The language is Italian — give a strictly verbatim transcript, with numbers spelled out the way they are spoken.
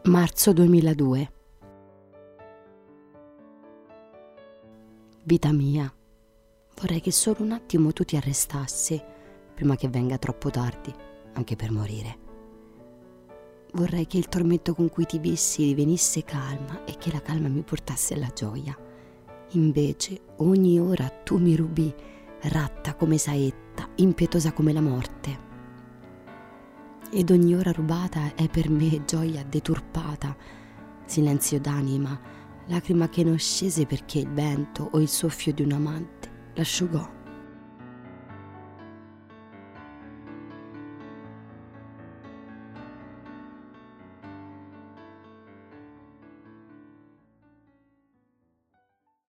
Marzo duemiladue. Vita mia, vorrei che solo un attimo tu ti arrestassi prima che venga troppo tardi, anche per morire. Vorrei che il tormento con cui ti vissi divenisse calma e che la calma mi portasse alla gioia. Invece ogni ora tu mi rubi, ratta come saetta, impietosa come la morte. Ed ogni ora rubata è per me gioia deturpata, silenzio d'anima, lacrima che non scese perché il vento o il soffio di un amante l'asciugò.